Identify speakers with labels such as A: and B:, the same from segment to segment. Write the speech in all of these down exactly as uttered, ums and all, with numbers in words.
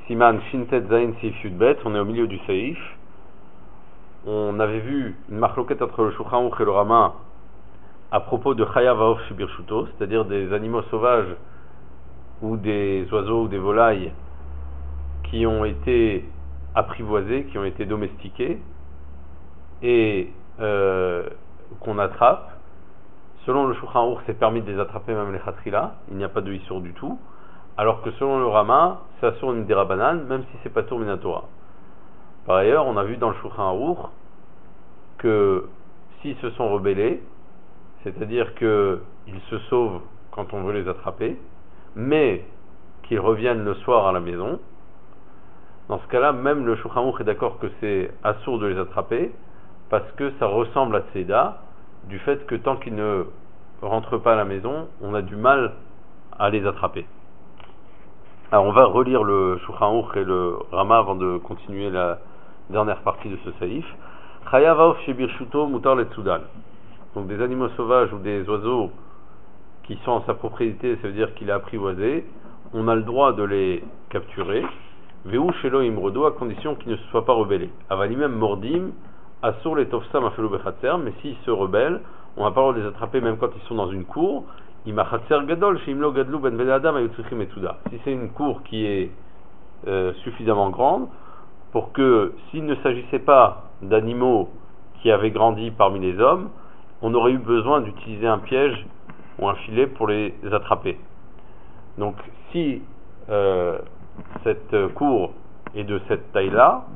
A: Siman Shintet Zain Seif Yudbet, on est au milieu du Seif. On avait vu une marloquette entre le Shulchan Aruch et le Rama à propos de Chayav Haof Shibirshuto, c'est-à-dire des animaux sauvages ou des oiseaux ou des volailles qui ont été apprivoisés, qui ont été domestiqués et euh, qu'on attrape. Selon le Shulchan Aruch, c'est permis de les attraper même les Khatrila, il n'y a pas de Issour du tout. Alors que selon le Rama, c'est Assour Midirabanan, même si c'est pas Tour Minatora. Par ailleurs, on a vu dans le Shulchan Aruch que s'ils se sont rebellés, c'est-à-dire qu'ils se sauvent quand on veut les attraper, mais qu'ils reviennent le soir à la maison, dans ce cas-là, même le Shulchan Aruch est d'accord que c'est Assour de les attraper, parce que ça ressemble à Tseda, du fait que tant qu'ils ne rentrent pas à la maison, on a du mal à les attraper. Alors on va relire le Shulchan Aruch et le Rama avant de continuer la dernière partie de ce saïf. Chayav haof shebirshuto mutar letzudan. Donc des animaux sauvages ou des oiseaux qui sont en sa propriété, ça veut dire qu'il est apprivoisé, on a le droit de les capturer. Veu shelo imrodo, à condition qu'ils ne se soient pas rebellés. Avalimem mordim asur letofsam afelu bechatzer, mais s'ils se rebellent, on n'a pas le droit de les attraper même quand ils sont dans une cour. Si c'est une cour qui est euh, suffisamment grande pour que s'il ne s'agissait pas d'animaux qui avaient grandi parmi les hommes, on aurait eu besoin d'utiliser un piège ou un filet pour les attraper. Donc si euh, cette cour est de cette taille-là,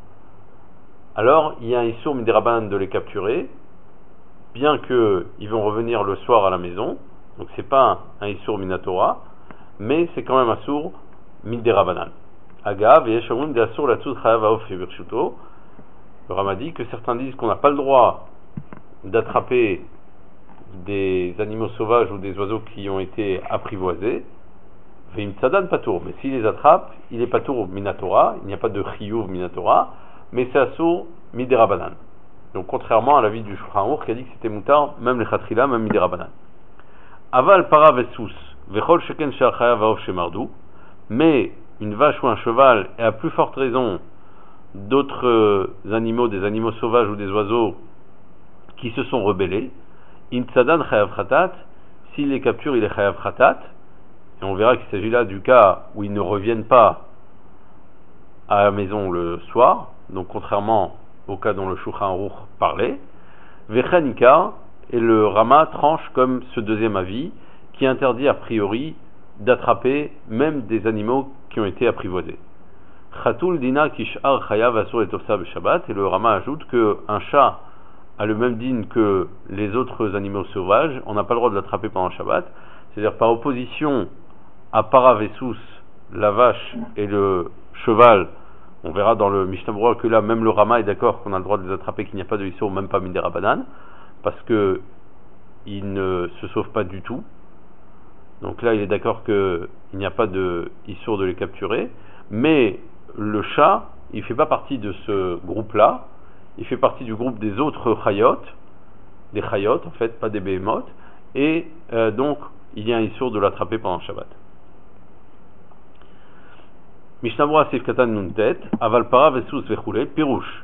A: alors il y a un Issour Midirabanan de les capturer, bien qu'ils vont revenir le soir à la maison. Donc c'est pas un, un Issour Minatora, mais c'est quand même un Issour Midirabanan. Agav, Yeshamum de Assour la Tzud Chayav Haof Shibirshuto. Le Rama dit que certains disent qu'on n'a pas le droit d'attraper des animaux sauvages ou des oiseaux qui ont été apprivoisés. Veim Tzadan Patour, mais s'il les attrape, il est Patour Minatora, il n'y a pas de Chiyuv Minatora, mais c'est Assour Midirabanan. Donc contrairement à l'avis du Shulchan Aruch qui a dit que c'était Moutar, même les Khatrila, même Midirabanan. Aval para vesous, vechol sheken she'achayav haof shemardu, mais une vache ou un cheval, et à plus forte raison d'autres euh, animaux, des animaux sauvages ou des oiseaux qui se sont rebellés, in tzadan chayav khatat, s'il les capture, il est chayav khatat, et on verra qu'il s'agit là du cas où ils ne reviennent pas à la maison le soir, donc contrairement au cas dont le Shulchan Aruch parlait, vechanika, et le Rama tranche comme ce deuxième avis qui interdit a priori d'attraper même des animaux qui ont été apprivoisés. Chatul dina kishar chayav asur et tofsa b'shabbat, et le Rama ajoute que un chat a le même din que les autres animaux sauvages, on n'a pas le droit de l'attraper pendant le Shabbat, c'est-à-dire par opposition à Paravessus, la vache et le cheval. On verra dans le Mishnah Berurah que là même le Rama est d'accord qu'on a le droit de les attraper, qu'il n'y a pas de Issour, même pas Midirabanan, parce que il ne se sauve pas du tout. Donc là il est d'accord qu'il n'y a pas de Issour de les capturer, mais le chat il fait pas partie de ce groupe là, il fait partie du groupe des autres chayot, des chayot en fait, pas des behemoth, et euh, donc il y a un Issour de l'attraper pendant le Shabbat. Mishnah Berurah Seif Katan Nuntet, Aval para vessus vechule, Pirouche.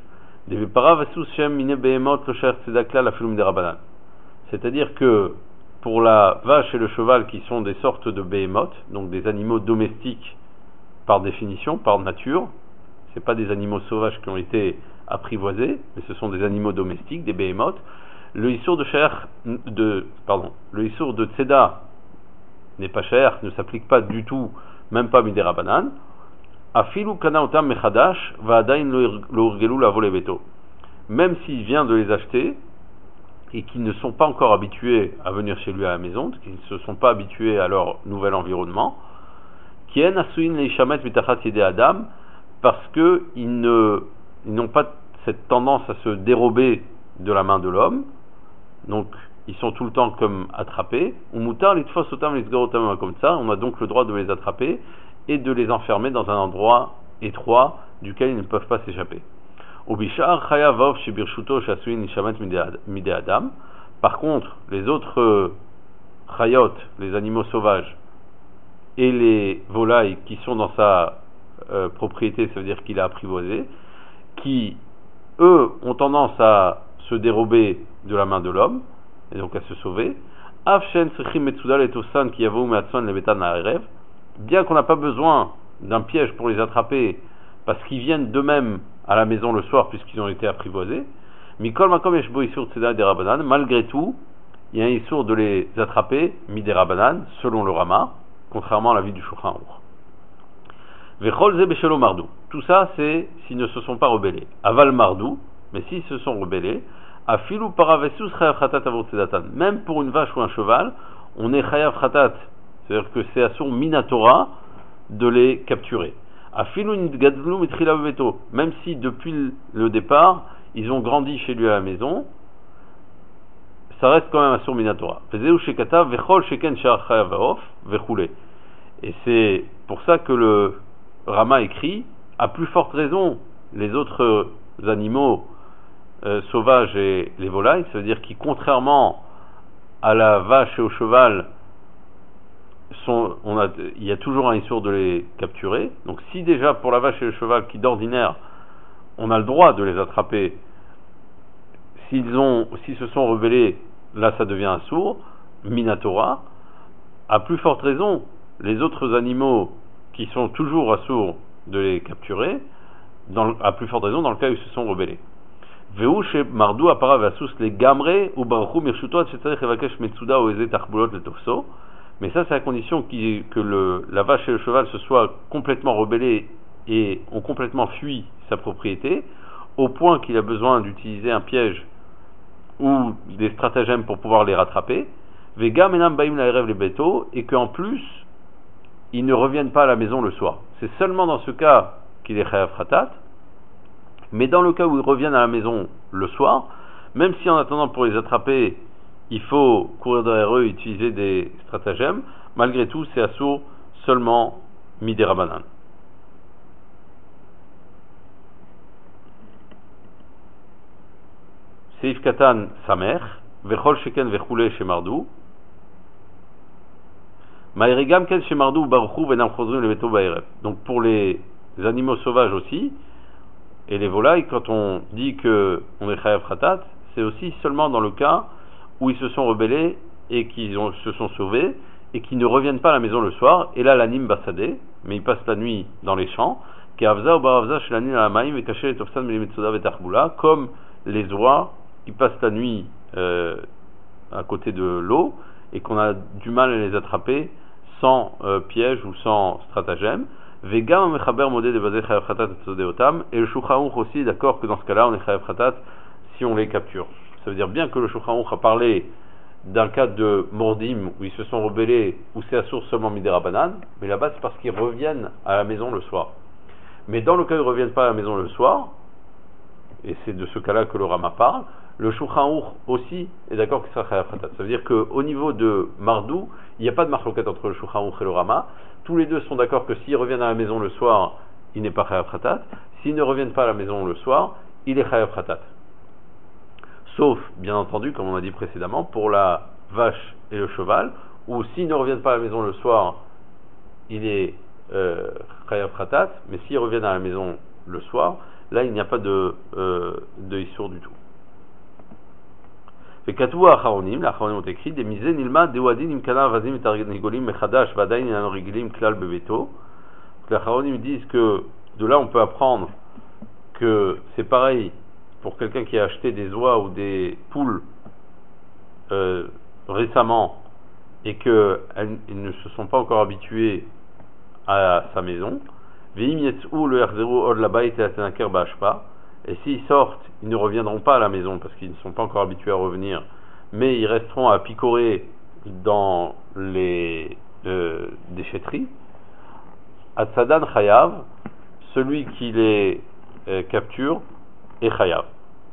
A: C'est-à-dire que pour la vache et le cheval qui sont des sortes de behemoth, donc des animaux domestiques par définition, par nature, c'est pas des animaux sauvages qui ont été apprivoisés, mais ce sont des animaux domestiques, des behemoth, le issour de cher, de, pardon, le issour de tzeda n'est pas cher, ne s'applique pas du tout, même pas midirabanan. Afilu kana otam mechadash va adain lo urgelu la volé beto. Même s'il vient de les acheter et qu'ils ne sont pas encore habitués à venir chez lui à la maison, qu'ils ne se sont pas habitués à leur nouvel environnement, kien asuin leishamet mitachat yedei adam, parce que ils ne ils n'ont pas cette tendance à se dérober de la main de l'homme, donc ils sont tout le temps comme attrapés. Ou mutar litfos otam lisgorotam comme ça, on a donc le droit de les attraper et de les enfermer dans un endroit étroit duquel ils ne peuvent pas s'échapper. Par contre, les autres chayot, les animaux sauvages, et les volailles qui sont dans sa euh, propriété, ça veut dire qu'il a apprivoisé, qui, eux, ont tendance à se dérober de la main de l'homme, et donc à se sauver. Bien qu'on n'a pas besoin d'un piège pour les attraper, parce qu'ils viennent d'eux-mêmes à la maison le soir, puisqu'ils ont été apprivoisés, malgré tout, il y a un issour de les attraper, midé rabanan, selon le Rama, contrairement à l'avis du Shulchan Aruch. Tout ça, c'est s'ils ne se sont pas rebellés. Aval mardou, mais s'ils se sont rebellés, afilu paravesus chayav khatat avot tzedatan. Même pour une vache ou un cheval, on est chayav khatat, c'est-à-dire que c'est assour minatora de les capturer. Afilu nidgadlu mitrila bebeto, même si depuis le départ, ils ont grandi chez lui à la maison, ça reste quand même assour minatora. Fezeu shekata vechol sheken shar chayav vaof vechule. Et c'est pour ça que le Rama écrit, à plus forte raison, les autres animaux euh, sauvages et les volailles, ça veut dire qu'ils, contrairement à la vache et au cheval, sont, on a, il y a toujours un issour de les capturer. Donc si déjà pour la vache et le cheval, qui d'ordinaire, on a le droit de les attraper, s'ils ont, s'ils se sont rebellés, là ça devient un sourd, minatora, à plus forte raison, les autres animaux qui sont toujours assourds de les capturer, dans, à plus forte raison dans le cas où ils se sont rebellés. Veuche mardou apara vasus les gamre ou baruchu mirshuto atchetarech evakesh metsuda ou eze tachbulot le tofso. Mais ça, c'est à condition qui, que le, la vache et le cheval se soient complètement rebellés et ont complètement fui sa propriété, au point qu'il a besoin d'utiliser un piège ou des stratagèmes pour pouvoir les rattraper. Vega menam baim laerev les beto, et qu'en plus ils ne reviennent pas à la maison le soir. C'est seulement dans ce cas qu'il est chayav khatat, mais dans le cas où ils reviennent à la maison le soir, même si en attendant pour les attraper, il faut courir derrière eux et utiliser des stratagèmes, malgré tout, c'est assour seulement midé rabanan. Seif katan samer, vechol sheken vechule shemardou, donc pour les animaux sauvages aussi, et les volailles, quand on dit que on est chayav khatat, c'est aussi seulement dans le cas où ils se sont rebellés et qu'ils ont, se sont sauvés et qu'ils ne reviennent pas à la maison le soir. Et là, l'anim basadé, mais ils passent la nuit dans les champs, comme les oies qui passent la nuit euh, à côté de l'eau et qu'on a du mal à les attraper sans euh, piège ou sans stratagème. Vegam mechaber modé de basé chayav khatat etzodeotam, et le Shulchan Aruch aussi est d'accord que dans ce cas-là on est chayav khatat si on les capture. Ça veut dire bien que le Shulchan Aruch a parlé d'un cas de mordim où ils se sont rebellés, où c'est à source seulement midé rabanan, mais là-bas c'est parce qu'ils reviennent à la maison le soir. Mais dans le cas où ils ne reviennent pas à la maison le soir, et c'est de ce cas-là que le Rama parle, le Shulchan Aruch aussi est d'accord qu'il sera chayav khatat. Ça veut dire qu'au niveau de mardou, il n'y a pas de marloquette entre le Shulchan Aruch et le Rama. Tous les deux sont d'accord que s'ils reviennent à la maison le soir, il n'est pas chayav khatat. S'ils ne reviennent pas à la maison le soir, il est chayav khatat. Sauf, bien entendu, comme on a dit précédemment, pour la vache et le cheval, où s'ils ne reviennent pas à la maison le soir, il est euh, chayav khatat, mais s'ils reviennent à la maison le soir, là il n'y a pas de, euh, de issour du tout. וכתבו האחרונים, לאחרונים ont écrit, דמזה נלמד דאוהדין אם קנה אווזים ותרנגולים מחדש ועדיין איננו רגילים כלל בביתו. Les האחרונים disent que de là on peut apprendre que c'est pareil pour quelqu'un qui a acheté des oies ou des poules euh, récemment et qu'ils ne se sont pas encore habitués à sa maison. Veim yetzou le yachzeru od labayit et atenaker ba'ashpa. Et s'ils sortent, ils ne reviendront pas à la maison parce qu'ils ne sont pas encore habitués à revenir, mais ils resteront à picorer dans les euh, déchetteries. Atsadan chayav, celui qui les euh, capture est chayav.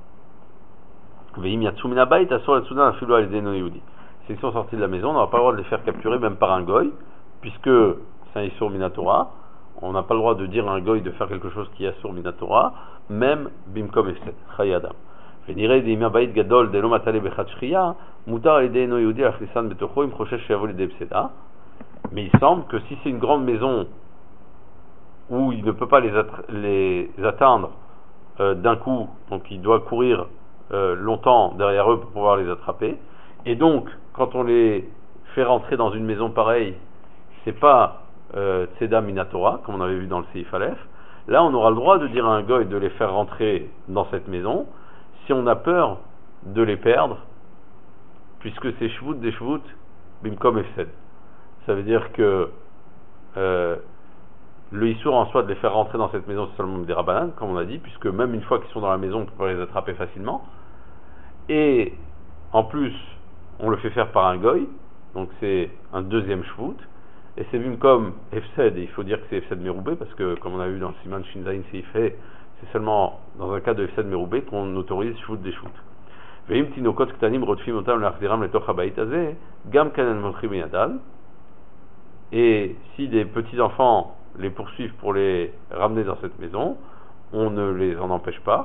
A: Veim yatsu min habayit asur atsudan afilu al yedei no yehudi. S'ils sont sortis de la maison, on n'aura pas le droit de les faire capturer même par un goy, puisque c'est un isur minatora. On n'a pas le droit de dire à un goy de faire quelque chose qui est asur minatora, même bimkom efsed chayadam. ונראה דימי הבית גדול דלא מטלה בחד שחייה, מותר על ידי אינו יהודי להכניסן בתוכו אם חושש שיבוא לידי פסדה. Mais il semble que si c'est une grande maison où il ne peut pas les, les atteindre euh, d'un coup, donc il doit courir euh, longtemps derrière eux pour pouvoir les attraper. Et donc, quand on les fait rentrer dans une maison pareille, c'est pas euh, Tzeda Minatora, comme on avait vu dans le Seif Aleph. Là, on aura le droit de dire à un goy de les faire rentrer dans cette maison si on a peur de les perdre, puisque c'est Shvut des Shvut, Bimkom Efsed. Ça veut dire que euh, le Issour en soi de les faire rentrer dans cette maison, c'est seulement des Rabbanan, comme on a dit, puisque même une fois qu'ils sont dans la maison, on peut pas les attraper facilement. Et en plus, on le fait faire par un goy, donc c'est un deuxième Shvut. Et c'est vu comme Efsed, et il faut dire que c'est Efsed Meroubé, parce que comme on a vu dans le Siman Shinzaïn Seifé, c'est seulement dans un cas de Efsed Meroubé qu'on autorise Shvut des Shvut. Veim Tinokot Ktanim Rodfim Otam L'Achziram Letoch Habayit Azeh, Gam Kanan Mochrim Yadal. Et si des petits-enfants les poursuivent pour les ramener dans cette maison, on ne les en empêche pas.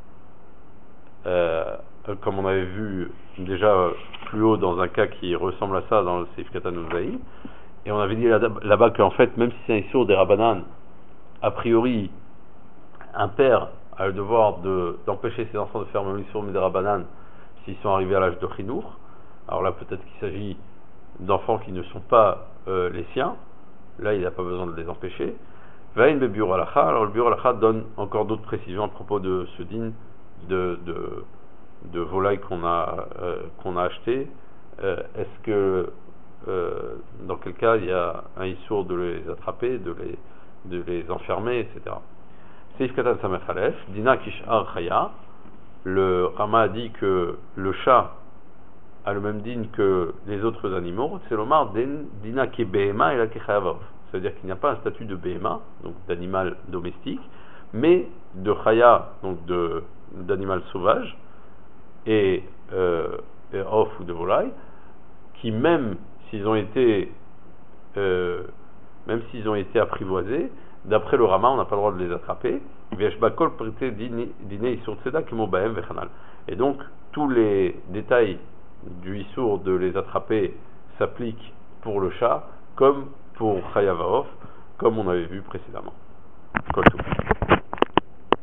A: Euh, comme on avait vu déjà plus haut dans un cas qui ressemble à ça dans le Seif Katan Uzaï. Et on avait dit là-bas qu'en fait, même si c'est un Issour des Rabbanan, a priori, un père a le devoir de, d'empêcher ses enfants de faire même l'Issour des Rabbanan s'ils sont arrivés à l'âge de Chinour. Alors là, peut-être qu'il s'agit d'enfants qui ne sont pas euh, les siens. Là, il n'a pas besoin de les empêcher. Vain be Biur Halacha. Alors le Biur Halacha donne encore d'autres précisions à propos de ce din de, de, de volaille qu'on a, euh, qu'on a acheté. Euh, est-ce que Euh, dans quel cas il y a un issour de les attraper, de les, de les enfermer, et cetera. Seif Katan Samech Aleph, Dina Kishar Chaya, le Rama a dit que le chat a le même din que les autres animaux, c'est l'omar Dina Ke Behema et la Kechayavav. C'est-à-dire qu'il n'y a pas un statut de Behema, donc d'animal domestique, mais de Chaya, donc de, d'animal sauvage, et, euh, et off ou de volaille, qui même s'ils ont été euh, même s'ils ont été apprivoisés, d'après le Rama, on n'a pas le droit de les attraper. Et donc, tous les détails du Issour de les attraper s'appliquent pour le chat, comme pour Chayavaof, comme on avait vu précédemment. Kol Tov.